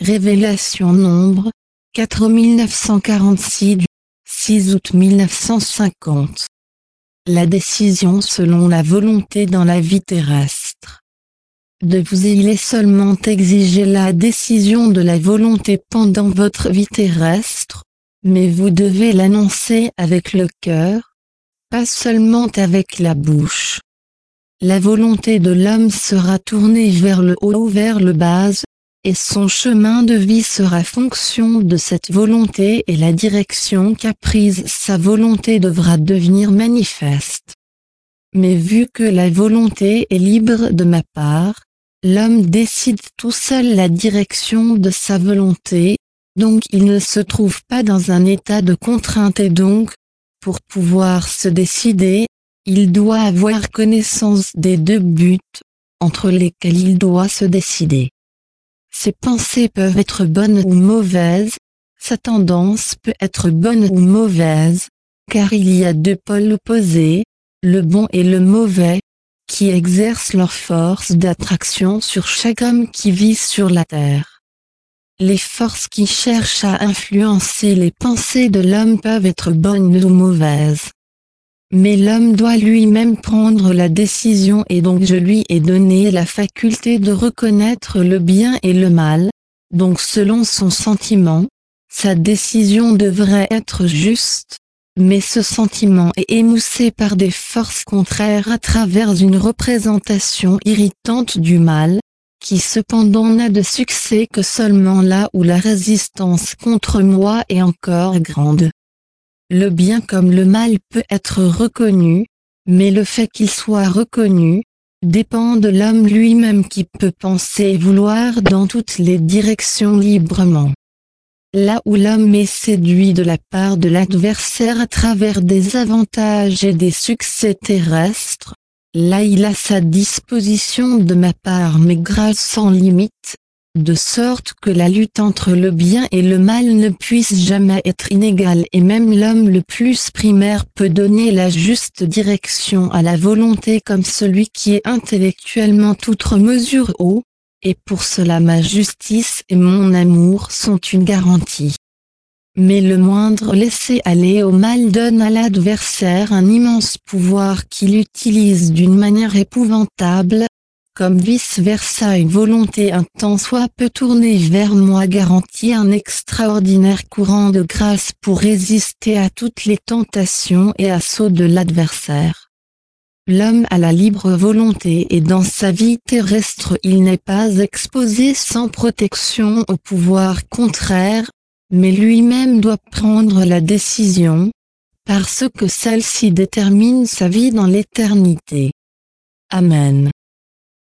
Révélation Nombre 4946 du 6 août 1950. La décision selon la volonté dans la vie terrestre. De vous il est seulement exigé la décision de la volonté pendant votre vie terrestre, mais vous devez l'annoncer avec le cœur, pas seulement avec la bouche. La volonté de l'homme sera tournée vers le haut ou vers le bas, et son chemin de vie sera fonction de cette volonté et la direction qu'a prise sa volonté devra devenir manifeste. Mais vu que la volonté est libre de ma part, l'homme décide tout seul la direction de sa volonté, donc il ne se trouve pas dans un état de contrainte et donc, pour pouvoir se décider, il doit avoir connaissance des deux buts, entre lesquels il doit se décider. Ses pensées peuvent être bonnes ou mauvaises, sa tendance peut être bonne ou mauvaise, car il y a deux pôles opposés, le bon et le mauvais, qui exercent leur force d'attraction sur chaque homme qui vit sur la terre. Les forces qui cherchent à influencer les pensées de l'homme peuvent être bonnes ou mauvaises. Mais l'homme doit lui-même prendre la décision et donc je lui ai donné la faculté de reconnaître le bien et le mal, donc selon son sentiment, sa décision devrait être juste, mais ce sentiment est émoussé par des forces contraires à travers une représentation irritante du mal, qui cependant n'a de succès que seulement là où la résistance contre moi est encore grande. Le bien comme le mal peut être reconnu, mais le fait qu'il soit reconnu, dépend de l'homme lui-même qui peut penser et vouloir dans toutes les directions librement. Là où l'homme est séduit de la part de l'adversaire à travers des avantages et des succès terrestres, là il a sa disposition de ma part mes grâces sans limite, de sorte que la lutte entre le bien et le mal ne puisse jamais être inégale et même l'homme le plus primaire peut donner la juste direction à la volonté comme celui qui est intellectuellement outre mesure haut, et pour cela ma justice et mon amour sont une garantie. Mais le moindre laisser-aller au mal donne à l'adversaire un immense pouvoir qu'il utilise d'une manière épouvantable, comme vice-versa une volonté un tant soit peu tournée vers moi garantit un extraordinaire courant de grâce pour résister à toutes les tentations et assauts de l'adversaire. L'homme a la libre volonté et dans sa vie terrestre il n'est pas exposé sans protection au pouvoir contraire, mais lui-même doit prendre la décision, parce que celle-ci détermine sa vie dans l'éternité. Amen.